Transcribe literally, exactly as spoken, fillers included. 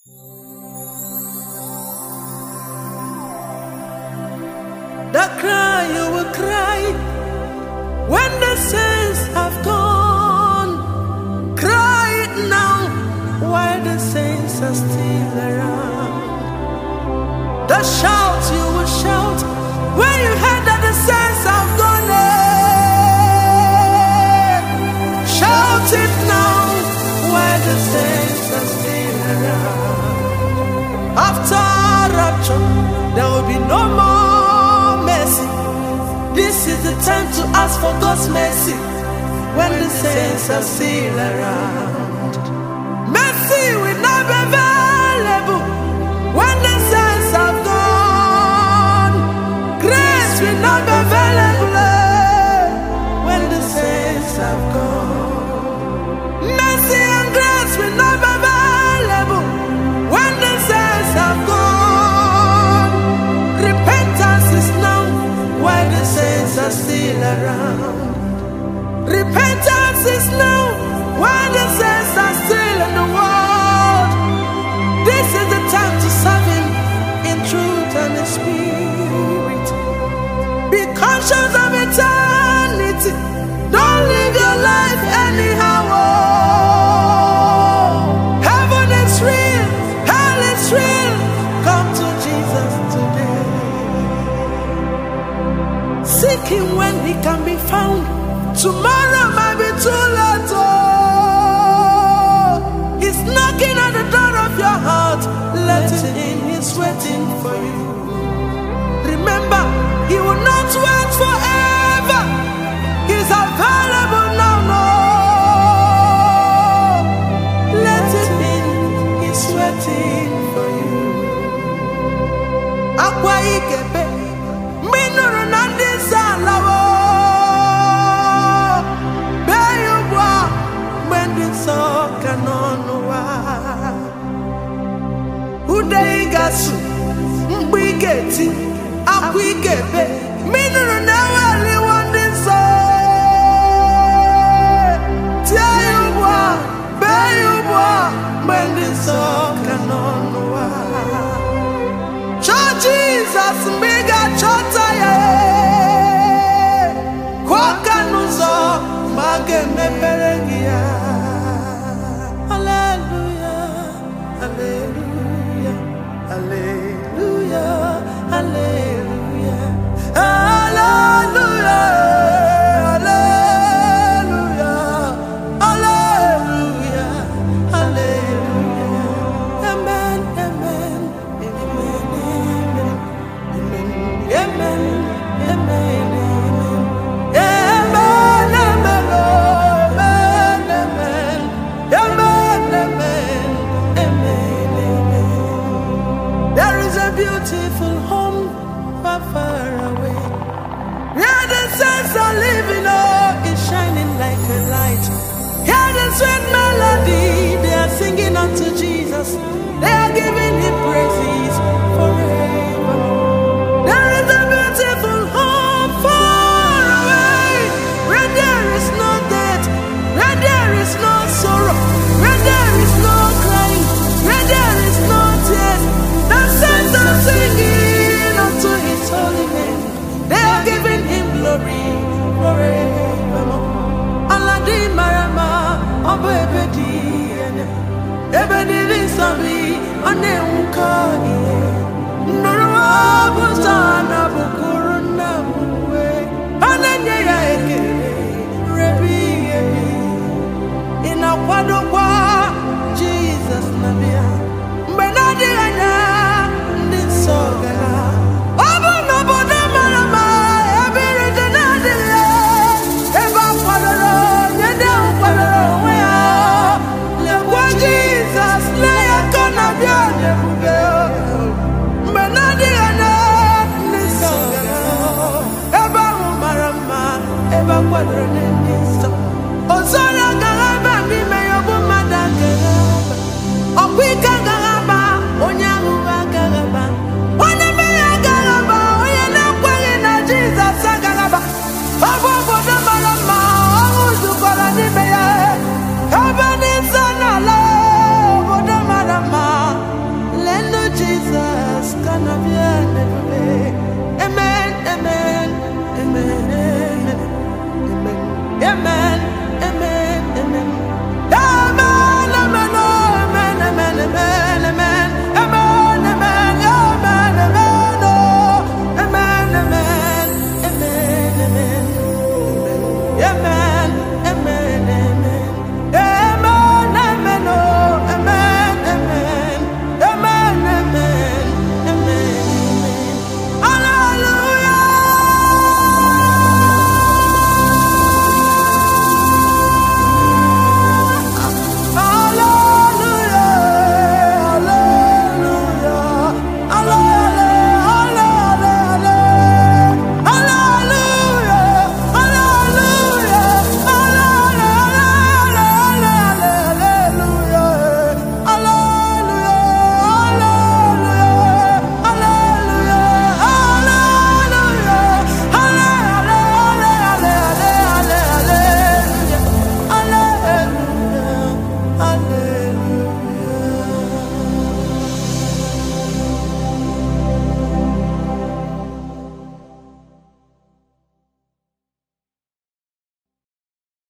The cry you will cry when the saints have gone. Cry it now while the saints are still around. The shout you will shout when you heard that the saints have gone. Shout it now while the saints are still around. After rapture, there will be no more mercy. This is the time to ask for God's mercy when the saints are still around. Mercy will not be available when the saints are gone. Grace will not be available when the saints have gone. Mercy and grace will not be available when the saints have gone. Repentance is now while the saints are still around. Repentance is now while the saints are still in the world. This is the time to serve Him in truth and in spirit. Be conscious of eternity. Don't live your life anyhow. Oh, heaven is real, hell is real. Come to Jesus today. Seek Him when He can be found. Tomorrow might be too late. Oh, He's knocking at the door of your heart. Let Him in, He's waiting for you. Remember, He will not wait forever. He's available now. No, let Him in, He's waiting for you. Akwa ikebe minuru nandi salawo. Udeigasu mbigeti akwigebe minuru nawali wandinso tiayubwa beyubwa mendinso kanonwa cho Jesus mbiga chota ye kwa kanuzo mage meperengia. Hallelujah, hallelujah, hallelujah, hallelujah, hallelujah, hallelujah, amen, amen, amen, amen, amen, amen, beautiful home far, far away, where the saints are living, oh, it's shining like a light. Hear the sweet melody, they are singing unto Jesus. They are giving Him praises forever. There is a beautiful home far away, where there is no death, where there is no sorrow, where there is no crying, where there is no tears. The saints are singing unto His holy name. They are giving Him glory forevermore. Aladi marama obo ebedi ene ebedi lisabi ane unkani nurwa busana bukuru na muwe anenye ya ekele rebi ebi inakwado kwa Jesus nabia mbenadi anya. What